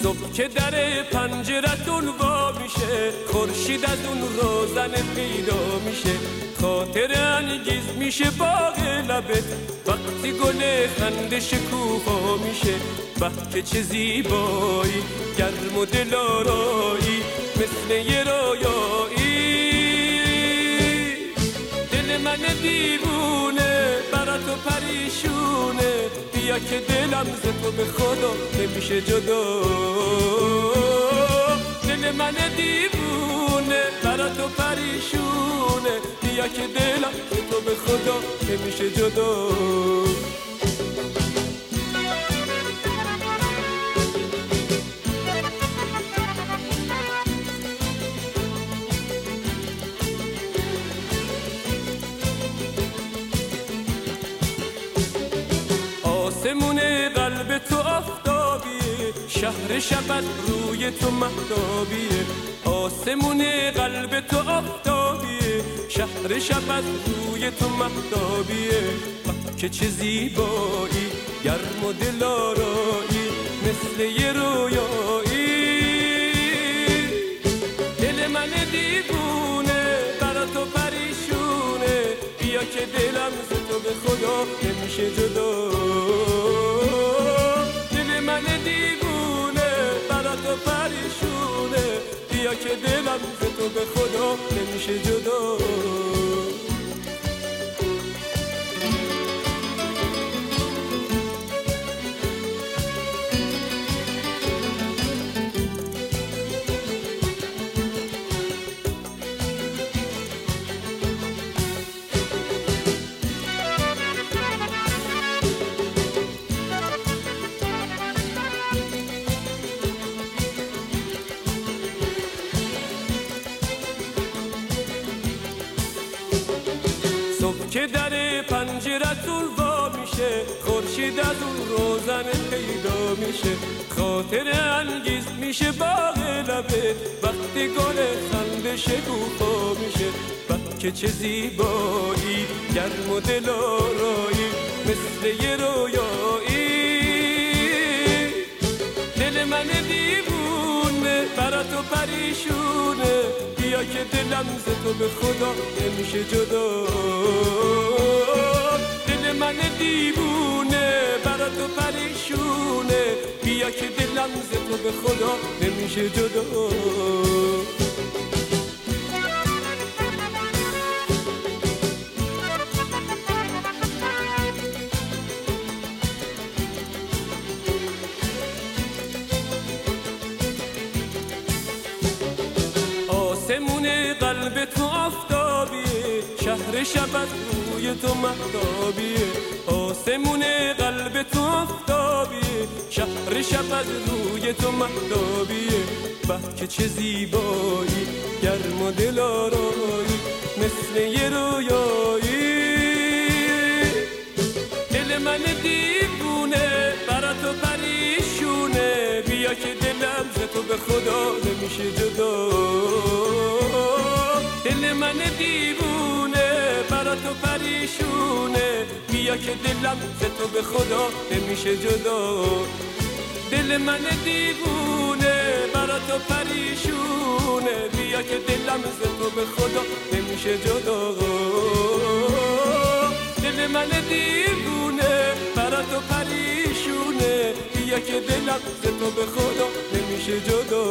صبح که در پنجرتون وا میشه، خورشید از اون روزن پیدا میشه، خاطر انگیز میشه باغ لبت وقتی گل خنده شکوفا میشه. به که چه زیبایی، گرم و دلارایی، مثل یه رویایی. دل من دیوونه برات و پریشونه، بیا که دلم ز تو به خدا نمیشه جدا. دل من دیوونه برات و پریشونه، بیا که دلم ز تو به خدا نمیشه جدا. آسمون قلب تو آفتابیه، شهر شب از روی تو مهتابیه. آسمون قلب تو آفتابیه، شهر شب از روی تو مهتابیه. که چه زیبایی، گرم و دلارایی، مثل یه رویایی. دل من دیوونه برات و پریشونه، بیا که دلم ز تو به خدا نمیشه جدا. دل من دیوونه برات و پریشونه، بیا که دلم ز تو به خدا نمیشه جدا. صبح که در پنجرتون وا میشه، خورشید از اون روزن پیدا میشه، خاطر انگیز میشه باغ لبت وقتی گل خنده شکوفا میشه. که چه زیبایی، گرم و دلارایی، مثل یه رویایی. دل من دیوونه برات و پریشونه، بیا که دلم ز تو به خدا نمیشه جدا. دل من دیوونه برات و پریشونه، بیا که دلم ز تو به خدا نمیشه جدا. آسمون قلب تو آفتابیه، شهر شب از روی تو مهتابیه. آسمون قلب تو آفتابیه، شهر شب از روی تو مهتابیه. که چه زیبایی، گرم و دلارایی، مثل یه رویایی. دل من دیوونه برات و پریشونه، بیا که دلم ز تو به خدا نمیشه جدا. دل من دیوونه برات و پریشونه، بیا که دلم ز تو به خدا نمیشه جدا. دل من دیوونه برات و پریشونه، بیا که دلم ز تو به خدا نمیشه جدا. دل من دیوونه برات و پریشونه، بیا که دلم ز تو به خدا نمیشه جدا.